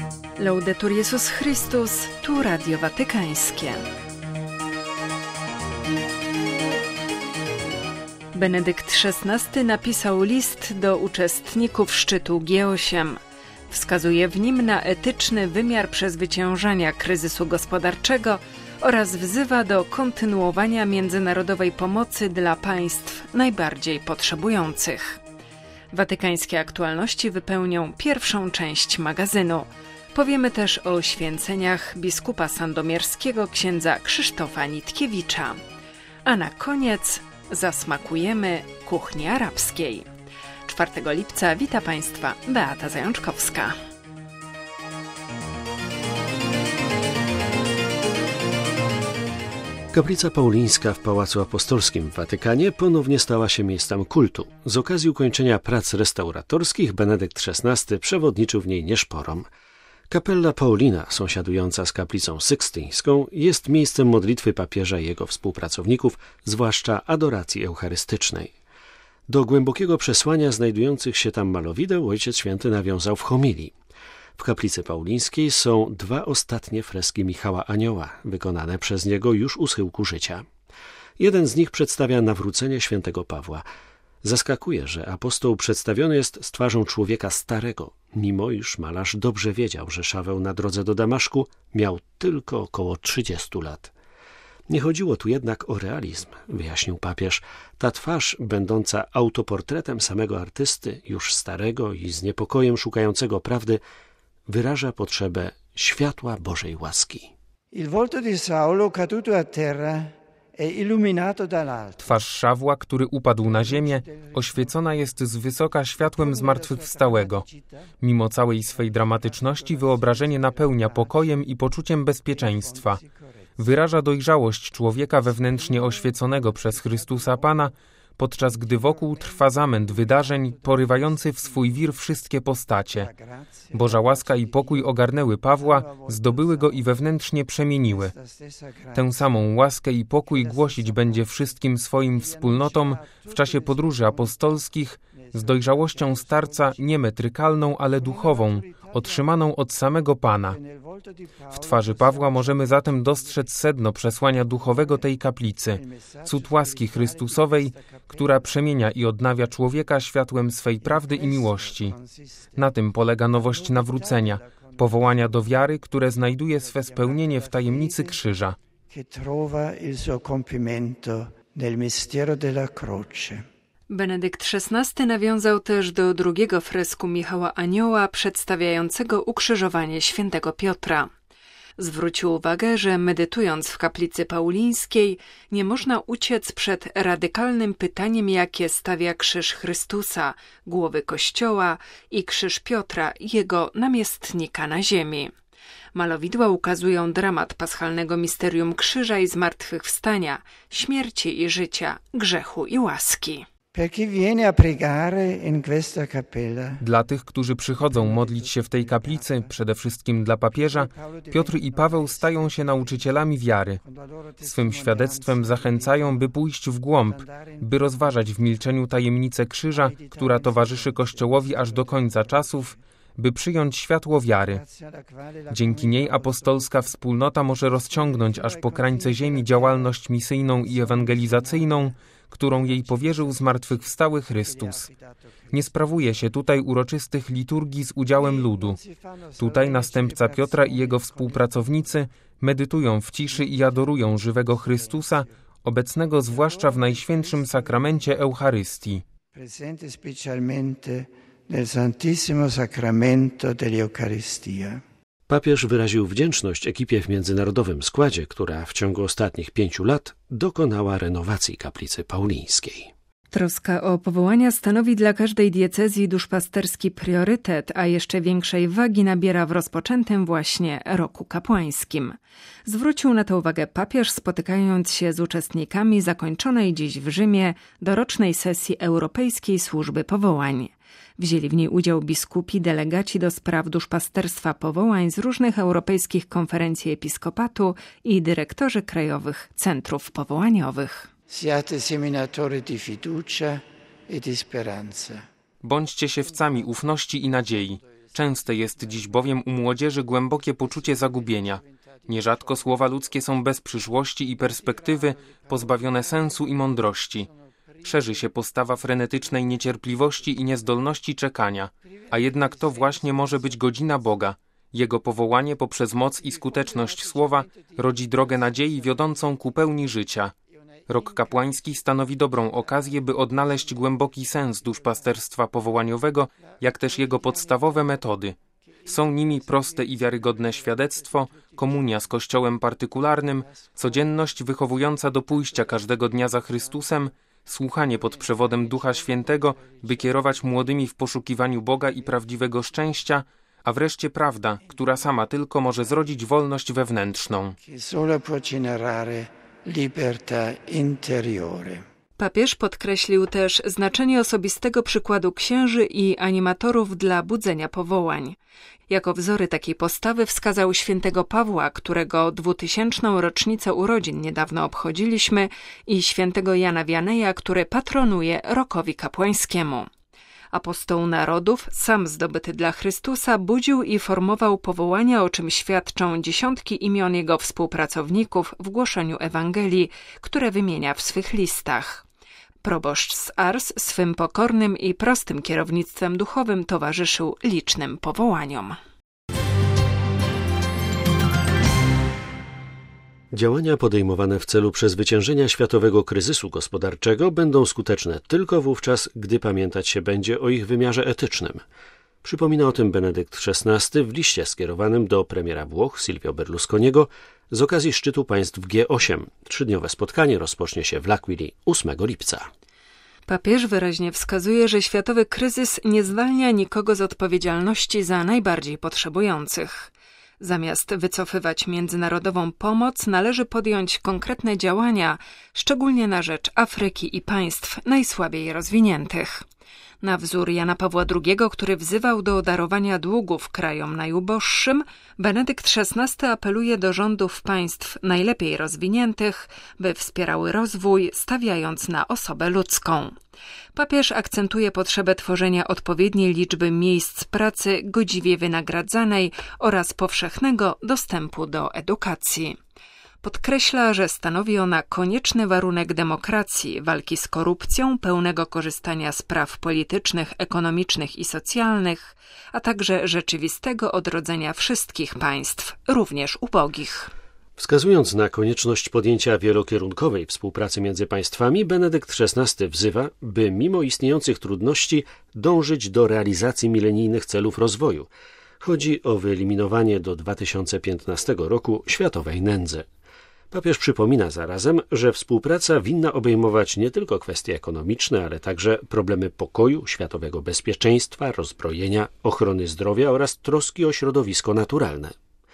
Laudetur Jesus Chrystus, tu Radio Watykańskie. Benedykt XVI napisał list do uczestników szczytu G8. Wskazuje w nim na etyczny wymiar przezwyciężania kryzysu gospodarczego oraz wzywa do kontynuowania międzynarodowej pomocy dla państw najbardziej potrzebujących. Watykańskie aktualności wypełnią pierwszą część magazynu. Powiemy też o święceniach biskupa sandomierskiego księdza Krzysztofa Nitkiewicza. A na koniec zasmakujemy kuchni arabskiej. 4 lipca wita Państwa Beata Zajączkowska. Kaplica Paulińska w Pałacu Apostolskim w Watykanie ponownie stała się miejscem kultu. Z okazji ukończenia prac restauratorskich Benedykt XVI przewodniczył w niej nieszporom. Kapella Paulina, sąsiadująca z kaplicą sykstyńską, jest miejscem modlitwy papieża i jego współpracowników, zwłaszcza adoracji eucharystycznej. Do głębokiego przesłania znajdujących się tam malowideł Ojciec Święty nawiązał w homilii. W kaplicy paulińskiej są 2 ostatnie freski Michała Anioła, wykonane przez niego już u schyłku życia. Jeden z nich przedstawia nawrócenie świętego Pawła. Zaskakuje, że apostoł przedstawiony jest z twarzą człowieka starego, mimo iż malarz dobrze wiedział, że Szaweł na drodze do Damaszku miał tylko około 30 lat. Nie chodziło tu jednak o realizm, wyjaśnił papież. Ta twarz, będąca autoportretem samego artysty, już starego i z niepokojem szukającego prawdy, wyraża potrzebę światła Bożej łaski. Il volto di Saulo caduto a terra è illuminato dall'alto. Twarz Szawła, który upadł na ziemię, oświecona jest z wysoka światłem zmartwychwstałego. Mimo całej swej dramatyczności wyobrażenie napełnia pokojem i poczuciem bezpieczeństwa. Wyraża dojrzałość człowieka wewnętrznie oświeconego przez Chrystusa Pana, podczas gdy wokół trwa zamęt wydarzeń porywający w swój wir wszystkie postacie. Boża łaska i pokój ogarnęły Pawła, zdobyły go i wewnętrznie przemieniły. Tę samą łaskę i pokój głosić będzie wszystkim swoim wspólnotom w czasie podróży apostolskich z dojrzałością starca nie metrykalną, ale duchową, otrzymaną od samego Pana. W twarzy Pawła możemy zatem dostrzec sedno przesłania duchowego tej kaplicy, cud łaski Chrystusowej, która przemienia i odnawia człowieka światłem swej prawdy i miłości. Na tym polega nowość nawrócenia, powołania do wiary, które znajduje swe spełnienie w tajemnicy krzyża. Benedykt XVI nawiązał też do drugiego fresku Michała Anioła przedstawiającego ukrzyżowanie świętego Piotra. Zwrócił uwagę, że medytując w kaplicy paulińskiej nie można uciec przed radykalnym pytaniem, jakie stawia krzyż Chrystusa, głowy Kościoła i krzyż Piotra, jego namiestnika na ziemi. Malowidła ukazują dramat paschalnego misterium krzyża i zmartwychwstania, śmierci i życia, grzechu i łaski. Dla tych, którzy przychodzą modlić się w tej kaplicy, przede wszystkim dla papieża, Piotr i Paweł stają się nauczycielami wiary. Swym świadectwem zachęcają, by pójść w głąb, by rozważać w milczeniu tajemnicę krzyża, która towarzyszy Kościołowi aż do końca czasów, by przyjąć światło wiary. Dzięki niej apostolska wspólnota może rozciągnąć aż po krańce ziemi działalność misyjną i ewangelizacyjną, którą jej powierzył zmartwychwstały Chrystus. Nie sprawuje się tutaj uroczystych liturgii z udziałem ludu. Tutaj następca Piotra i jego współpracownicy medytują w ciszy i adorują żywego Chrystusa, obecnego zwłaszcza w Najświętszym Sakramencie Eucharystii. Nel Santissimo Sacramento dell'Eucaristia. Papież wyraził wdzięczność ekipie w międzynarodowym składzie, która w ciągu ostatnich 5 lat dokonała renowacji kaplicy paulińskiej. Troska o powołania stanowi dla każdej diecezji duszpasterski priorytet, a jeszcze większej wagi nabiera w rozpoczętym właśnie roku kapłańskim. Zwrócił na to uwagę papież, spotykając się z uczestnikami zakończonej dziś w Rzymie dorocznej sesji Europejskiej Służby Powołań. Wzięli w niej udział biskupi, delegaci do spraw duszpasterstwa powołań z różnych europejskich konferencji episkopatu i dyrektorzy krajowych centrów powołaniowych. Siate seminatori di fiducia e di speranza. Bądźcie siewcami ufności i nadziei. Częste jest dziś bowiem u młodzieży głębokie poczucie zagubienia. Nierzadko słowa ludzkie są bez przyszłości i perspektywy, pozbawione sensu i mądrości. Szerzy się postawa frenetycznej niecierpliwości i niezdolności czekania, a jednak to właśnie może być godzina Boga. Jego powołanie poprzez moc i skuteczność słowa rodzi drogę nadziei wiodącą ku pełni życia. Rok kapłański stanowi dobrą okazję, by odnaleźć głęboki sens duszpasterstwa powołaniowego, jak też jego podstawowe metody. Są nimi proste i wiarygodne świadectwo, komunia z Kościołem partykularnym, codzienność wychowująca do pójścia każdego dnia za Chrystusem, słuchanie pod przewodem Ducha Świętego, by kierować młodymi w poszukiwaniu Boga i prawdziwego szczęścia, a wreszcie prawda, która sama tylko może zrodzić wolność wewnętrzną. Papież podkreślił też znaczenie osobistego przykładu księży i animatorów dla budzenia powołań. Jako wzory takiej postawy wskazał świętego Pawła, którego 2000. rocznicę urodzin niedawno obchodziliśmy, i świętego Jana Wianeja, który patronuje rokowi kapłańskiemu. Apostoł narodów, sam zdobyty dla Chrystusa, budził i formował powołania, o czym świadczą dziesiątki imion jego współpracowników w głoszeniu Ewangelii, które wymienia w swych listach. Proboszcz z Ars swym pokornym i prostym kierownictwem duchowym towarzyszył licznym powołaniom. Działania podejmowane w celu przezwyciężenia światowego kryzysu gospodarczego będą skuteczne tylko wówczas, gdy pamiętać się będzie o ich wymiarze etycznym. Przypomina o tym Benedykt XVI w liście skierowanym do premiera Włoch Silvio Berlusconiego z okazji szczytu państw G8. 3-dniowe spotkanie rozpocznie się w L'Aquili 8 lipca. Papież wyraźnie wskazuje, że światowy kryzys nie zwalnia nikogo z odpowiedzialności za najbardziej potrzebujących. Zamiast wycofywać międzynarodową pomoc, należy podjąć konkretne działania, szczególnie na rzecz Afryki i państw najsłabiej rozwiniętych. Na wzór Jana Pawła II, który wzywał do darowania długów krajom najuboższym, Benedykt XVI apeluje do rządów państw najlepiej rozwiniętych, by wspierały rozwój, stawiając na osobę ludzką. Papież akcentuje potrzebę tworzenia odpowiedniej liczby miejsc pracy godziwie wynagradzanej oraz powszechnego dostępu do edukacji. Podkreśla, że stanowi ona konieczny warunek demokracji, walki z korupcją, pełnego korzystania z praw politycznych, ekonomicznych i socjalnych, a także rzeczywistego odrodzenia wszystkich państw, również ubogich. Wskazując na konieczność podjęcia wielokierunkowej współpracy między państwami, Benedykt XVI wzywa, by mimo istniejących trudności dążyć do realizacji milenijnych celów rozwoju. Chodzi o wyeliminowanie do 2015 roku światowej nędzy. Papież przypomina zarazem, że współpraca winna obejmować nie tylko kwestie ekonomiczne, ale także problemy pokoju, światowego bezpieczeństwa, rozbrojenia, ochrony zdrowia oraz troski o środowisko naturalne.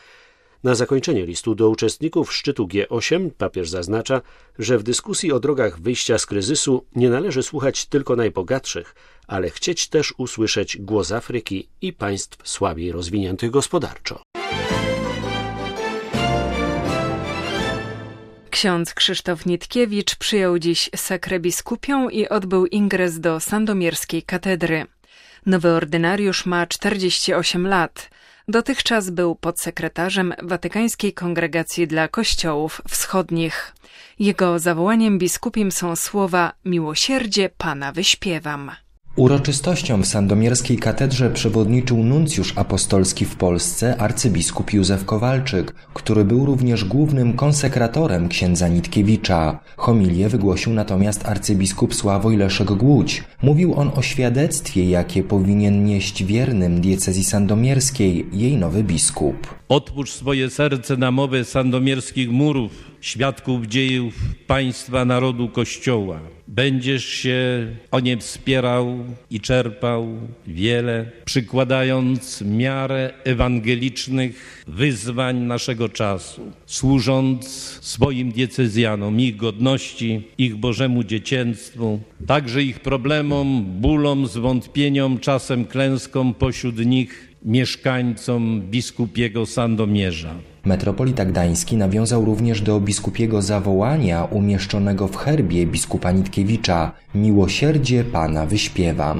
Na zakończenie listu do uczestników szczytu G8 papież zaznacza, że w dyskusji o drogach wyjścia z kryzysu nie należy słuchać tylko najbogatszych, ale chcieć też usłyszeć głos Afryki i państw słabiej rozwiniętych gospodarczo. Ksiądz Krzysztof Nitkiewicz przyjął dziś sekrę biskupią i odbył ingres do sandomierskiej katedry. Nowy ordynariusz ma 48 lat. Dotychczas był podsekretarzem Watykańskiej Kongregacji dla Kościołów Wschodnich. Jego zawołaniem biskupim są słowa „Miłosierdzie Pana wyśpiewam”. Uroczystościom w sandomierskiej katedrze przewodniczył nuncjusz apostolski w Polsce arcybiskup Józef Kowalczyk, który był również głównym konsekratorem księdza Nitkiewicza. Homilię wygłosił natomiast arcybiskup Sławoj Leszek Głódź. Mówił on o świadectwie, jakie powinien nieść wiernym diecezji sandomierskiej jej nowy biskup. Otwórz swoje serce na mowę sandomierskich murów, świadków dziejów państwa, narodu, Kościoła. Będziesz się o nie wspierał i czerpał wiele, przykładając miarę ewangelicznych wyzwań naszego czasu, służąc swoim diecezjanom, ich godności, ich Bożemu dziecięctwu, także ich problemom, bólom, zwątpieniom, czasem klęskom pośród nich, mieszkańcom biskupiego Sandomierza. Metropolita Gdański nawiązał również do biskupiego zawołania umieszczonego w herbie biskupa Nitkiewicza „Miłosierdzie Pana wyśpiewam”.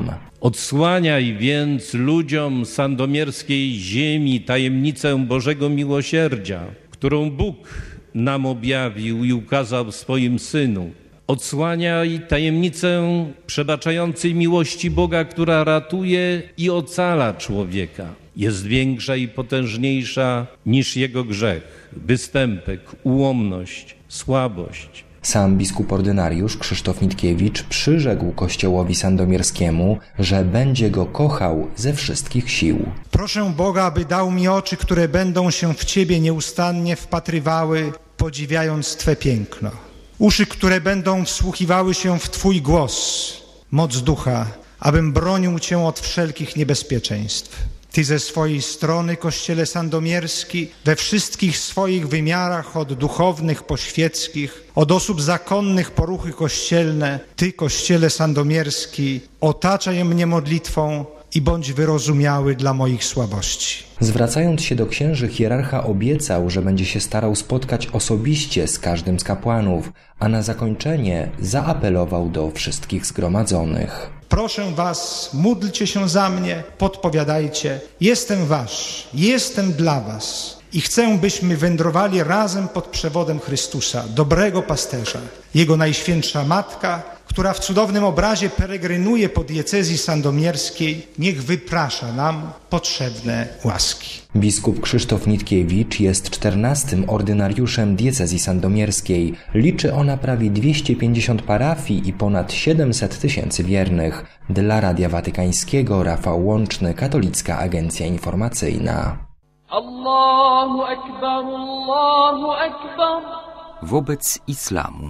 Odsłaniaj więc ludziom sandomierskiej ziemi tajemnicę Bożego miłosierdzia, którą Bóg nam objawił i ukazał w swoim Synu. Odsłaniaj tajemnicę przebaczającej miłości Boga, która ratuje i ocala człowieka. Jest większa i potężniejsza niż jego grzech, występek, ułomność, słabość. Sam biskup ordynariusz Krzysztof Nitkiewicz przyrzekł Kościołowi sandomierskiemu, że będzie go kochał ze wszystkich sił. Proszę Boga, aby dał mi oczy, które będą się w Ciebie nieustannie wpatrywały, podziwiając Twe piękno. Uszy, które będą wsłuchiwały się w Twój głos, moc ducha, abym bronił Cię od wszelkich niebezpieczeństw. Ty ze swojej strony, Kościele sandomierski, we wszystkich swoich wymiarach, od duchownych po świeckich, od osób zakonnych po ruchy kościelne, Ty, Kościele sandomierski, otaczaj mnie modlitwą i bądź wyrozumiały dla moich słabości. Zwracając się do księży, hierarcha obiecał, że będzie się starał spotkać osobiście z każdym z kapłanów, a na zakończenie zaapelował do wszystkich zgromadzonych. Proszę was, módlcie się za mnie, podpowiadajcie. Jestem wasz, jestem dla was i chcę, byśmy wędrowali razem pod przewodem Chrystusa, dobrego pasterza. Jego najświętsza Matka, która w cudownym obrazie peregrynuje po diecezji sandomierskiej, niech wyprasza nam potrzebne łaski. Biskup Krzysztof Nitkiewicz jest 14. ordynariuszem diecezji sandomierskiej. Liczy ona prawie 250 parafii i ponad 700 000 wiernych. Dla Radia Watykańskiego Rafał Łączny, Katolicka Agencja Informacyjna. Allahu Akbar, Allahu Akbar. Wobec islamu.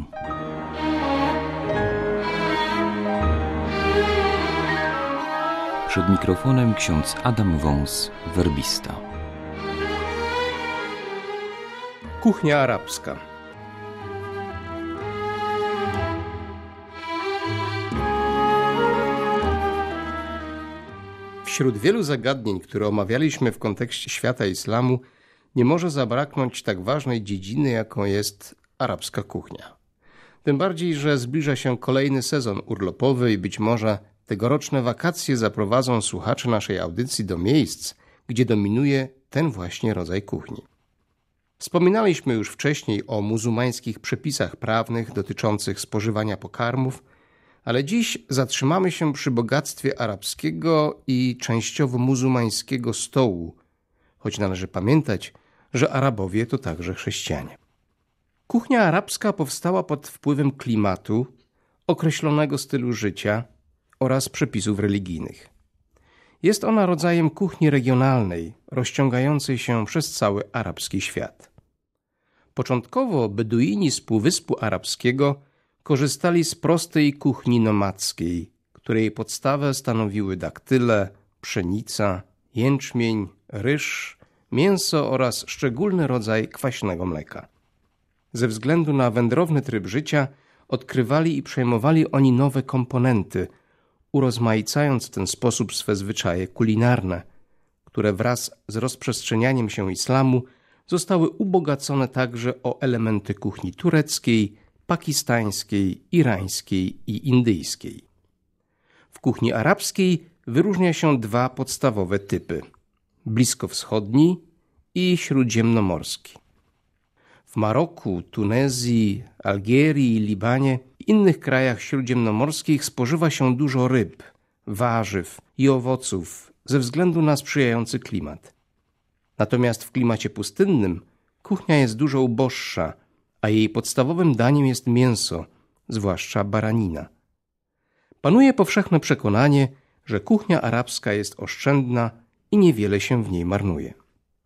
Przed mikrofonem ksiądz Adam Wąs, werbista. Kuchnia arabska. Wśród wielu zagadnień, które omawialiśmy w kontekście świata islamu, nie może zabraknąć tak ważnej dziedziny, jaką jest arabska kuchnia. Tym bardziej, że zbliża się kolejny sezon urlopowy i być może tegoroczne wakacje zaprowadzą słuchaczy naszej audycji do miejsc, gdzie dominuje ten właśnie rodzaj kuchni. Wspominaliśmy już wcześniej o muzułmańskich przepisach prawnych dotyczących spożywania pokarmów, ale dziś zatrzymamy się przy bogactwie arabskiego i częściowo muzułmańskiego stołu, choć należy pamiętać, że Arabowie to także chrześcijanie. Kuchnia arabska powstała pod wpływem klimatu, określonego stylu życia oraz przepisów religijnych. Jest ona rodzajem kuchni regionalnej, rozciągającej się przez cały arabski świat. Początkowo Beduini z Półwyspu Arabskiego korzystali z prostej kuchni nomadzkiej, której podstawę stanowiły daktyle, pszenica, jęczmień, ryż, mięso oraz szczególny rodzaj kwaśnego mleka. Ze względu na wędrowny tryb życia odkrywali i przejmowali oni nowe komponenty, urozmaicając w ten sposób swe zwyczaje kulinarne, które wraz z rozprzestrzenianiem się islamu zostały ubogacone także o elementy kuchni tureckiej, pakistańskiej, irańskiej i indyjskiej. W kuchni arabskiej wyróżnia się dwa podstawowe typy: bliskowschodni i śródziemnomorski. W Maroku, Tunezji, Algierii, Libanie i innych krajach śródziemnomorskich spożywa się dużo ryb, warzyw i owoców ze względu na sprzyjający klimat. Natomiast w klimacie pustynnym kuchnia jest dużo uboższa, a jej podstawowym daniem jest mięso, zwłaszcza baranina. Panuje powszechne przekonanie, że kuchnia arabska jest oszczędna i niewiele się w niej marnuje.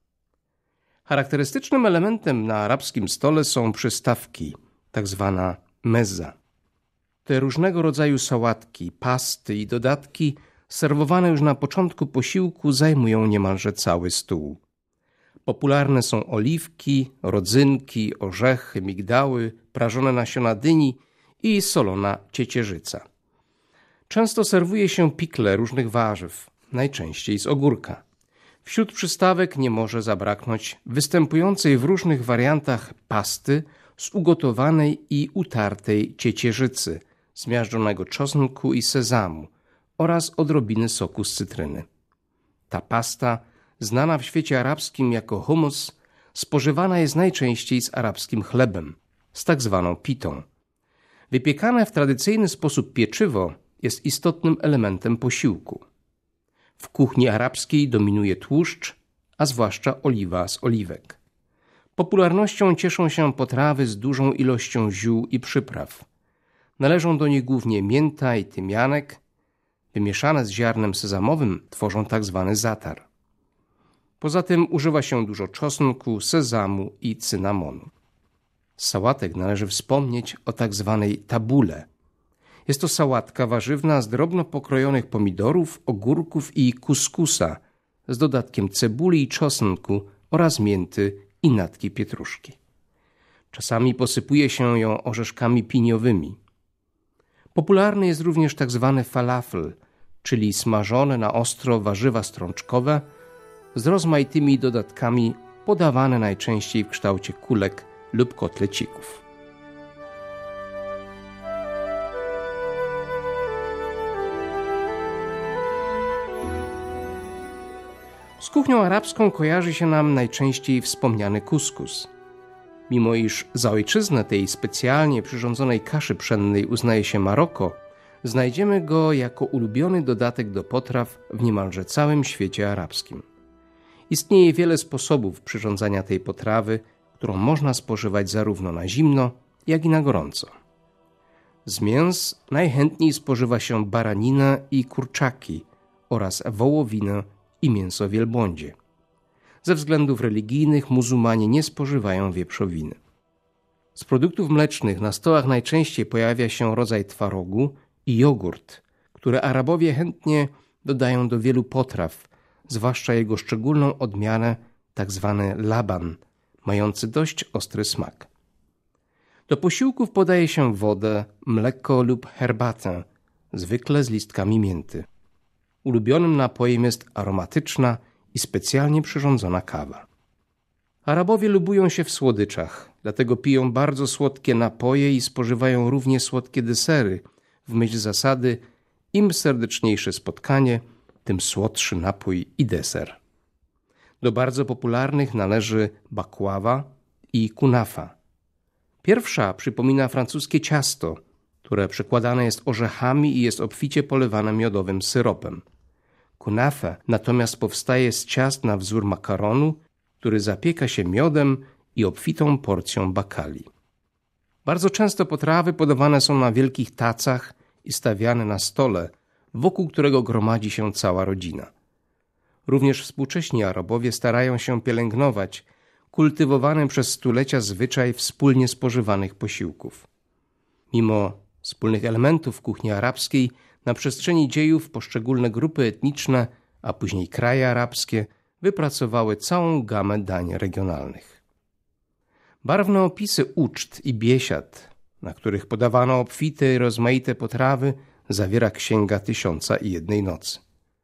Charakterystycznym elementem na arabskim stole są przystawki, tak zwana mezza. Te różnego rodzaju sałatki, pasty i dodatki serwowane już na początku posiłku zajmują niemalże cały stół. Popularne są oliwki, rodzynki, orzechy, migdały, prażone nasiona dyni i solona ciecierzyca. Często serwuje się pikle różnych warzyw, najczęściej z ogórka. Wśród przystawek nie może zabraknąć występującej w różnych wariantach pasty z ugotowanej i utartej ciecierzycy, zmiażdżonego czosnku i sezamu oraz odrobiny soku z cytryny. Ta pasta, znana w świecie arabskim jako hummus, spożywana jest najczęściej z arabskim chlebem, z tak zwaną pitą. Wypiekane w tradycyjny sposób pieczywo jest istotnym elementem posiłku. W kuchni arabskiej dominuje tłuszcz, a zwłaszcza oliwa z oliwek. Popularnością cieszą się potrawy z dużą ilością ziół i przypraw. Należą do nich głównie mięta i tymianek, wymieszane z ziarnem sezamowym tworzą tak zwany zatar. Poza tym używa się dużo czosnku, sezamu i cynamonu. Z sałatek należy wspomnieć o tak zwanej tabule. Jest to sałatka warzywna z drobno pokrojonych pomidorów, ogórków i kuskusa z dodatkiem cebuli i czosnku oraz mięty i natki pietruszki. Czasami posypuje się ją orzeszkami piniowymi. Popularny jest również tak zwany falafel, czyli smażone na ostro warzywa strączkowe z rozmaitymi dodatkami, podawane najczęściej w kształcie kulek lub kotlecików. Z kuchnią arabską kojarzy się nam najczęściej wspomniany kuskus. Mimo iż za ojczyznę tej specjalnie przyrządzonej kaszy pszennej uznaje się Maroko, znajdziemy go jako ulubiony dodatek do potraw w niemalże całym świecie arabskim. Istnieje wiele sposobów przyrządzania tej potrawy, którą można spożywać zarówno na zimno, jak i na gorąco. Z mięs najchętniej spożywa się baraninę i kurczaki oraz wołowinę i mięso wielbłądzie. Ze względów religijnych muzułmanie nie spożywają wieprzowiny. Z produktów mlecznych na stołach najczęściej pojawia się rodzaj twarogu i jogurt, które Arabowie chętnie dodają do wielu potraw, zwłaszcza jego szczególną odmianę, tak zwany laban, mający dość ostry smak. Do posiłków podaje się wodę, mleko lub herbatę, zwykle z listkami mięty. Ulubionym napojem jest aromatyczna i specjalnie przyrządzona kawa. Arabowie lubują się w słodyczach, dlatego piją bardzo słodkie napoje i spożywają równie słodkie desery, w myśl zasady im serdeczniejsze spotkanie, tym słodszy napój i deser. Do bardzo popularnych należy bakława i kunafa. Pierwsza przypomina francuskie ciasto, które przekładane jest orzechami i jest obficie polewane miodowym syropem. Kunafa natomiast powstaje z ciast na wzór makaronu, który zapieka się miodem i obfitą porcją bakali. Bardzo często potrawy podawane są na wielkich tacach i stawiane na stole, wokół którego gromadzi się cała rodzina. Również współcześni Arabowie starają się pielęgnować kultywowany przez stulecia zwyczaj wspólnie spożywanych posiłków. Mimo wspólnych elementów kuchni arabskiej, na przestrzeni dziejów poszczególne grupy etniczne, a później kraje arabskie, wypracowały całą gamę dań regionalnych. Barwne opisy uczt i biesiad, na których podawano obfite i rozmaite potrawy, zawiera Księga 1001 nocy.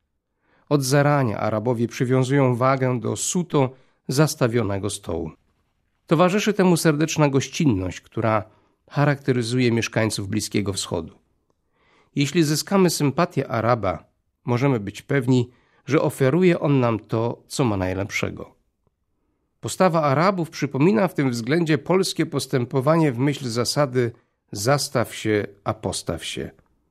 Od zarania Arabowie przywiązują wagę do suto zastawionego stołu. Towarzyszy temu serdeczna gościnność, która charakteryzuje mieszkańców Bliskiego Wschodu. Jeśli zyskamy sympatię Araba, możemy być pewni, że oferuje on nam to, co ma najlepszego. Postawa Arabów przypomina w tym względzie polskie postępowanie w myśl zasady zastaw się, a postaw się.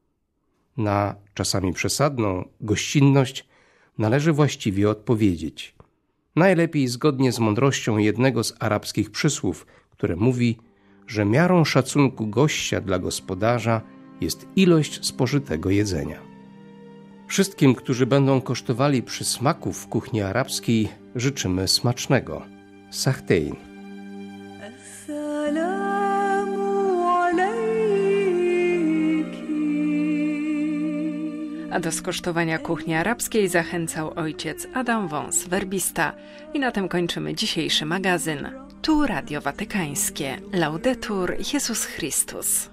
Na czasami przesadną gościnność należy właściwie odpowiedzieć. Najlepiej zgodnie z mądrością jednego z arabskich przysłów, które mówi, że miarą szacunku gościa dla gospodarza jest ilość spożytego jedzenia. Wszystkim, którzy będą kosztowali przysmaków w kuchni arabskiej, życzymy smacznego. Sahtein. A do skosztowania kuchni arabskiej zachęcał ojciec Adam Wąs, werbista. I na tym kończymy dzisiejszy magazyn. Tu Radio Watykańskie. Laudetur Jezus Chrystus.